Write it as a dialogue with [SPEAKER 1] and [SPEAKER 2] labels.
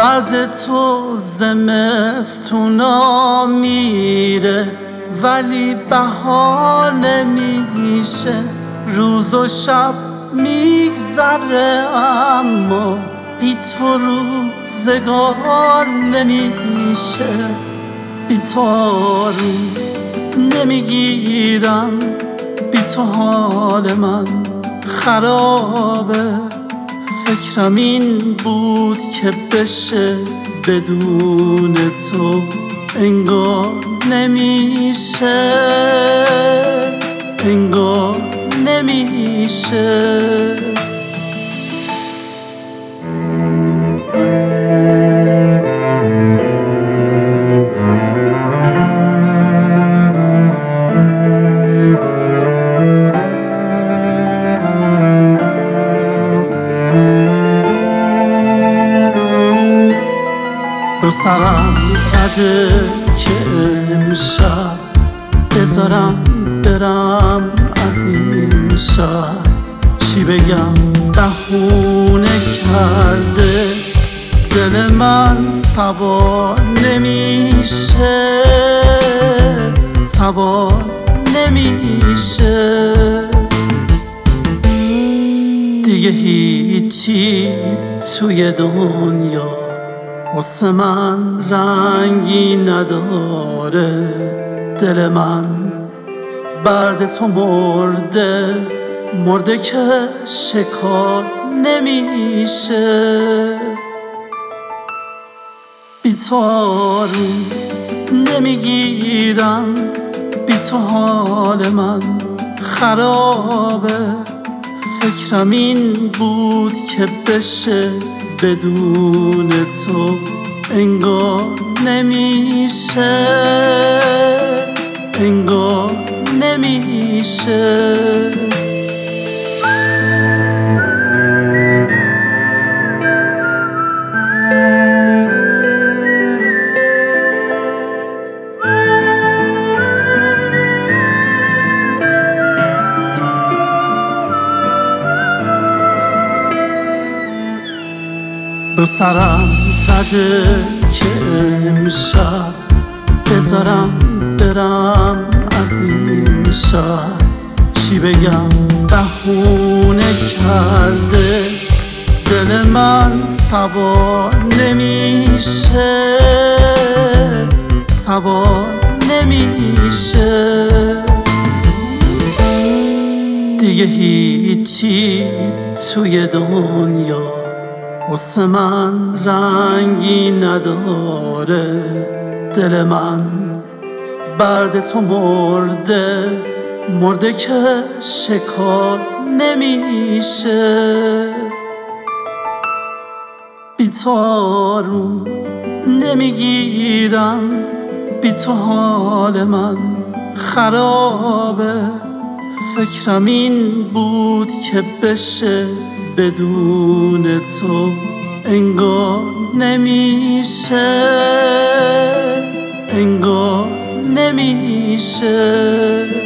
[SPEAKER 1] بعد تو زمستونا میره ولی بهار نمیشه، روز و شب میگذره اما بی تو روزگار نمیشه. بی تو آروم نمیگیرم، بی تو حال من خرابه. فکرم این بود که بشه بدون تو انگار نمیشه، انگار نمیشه. به سرم زده که امشب بذارم برم از این شهر. چی بگم بهونه کرده دل من سوار نمیشه، سوار نمیشه. دیگه هیچی توی دنیا واسه من رنگی نداره. دل من بعد تو مرده، مرده که شکار نمیشه. بی تو آروم نمیگیرم، بی تو حال من خرابه. فکرم این بود که بشه بدون تو انگار نمیشه، انگار نمیشه. به سرم زده که امشب بذارم برم از این شهر. چی بگم بهونه کرده دل من سوار نمیشه، سوار نمیشه. دیگه هیچی توی دنیا واسه من رنگی نداره. دل من بعد تو مرده، مرده که شکار نمیشه. بی تو آروم نمیگیرم، بی تو حال من خرابه. فکرم این بود که بشه بدون تو انگار نمیشه، انگار نمیشه.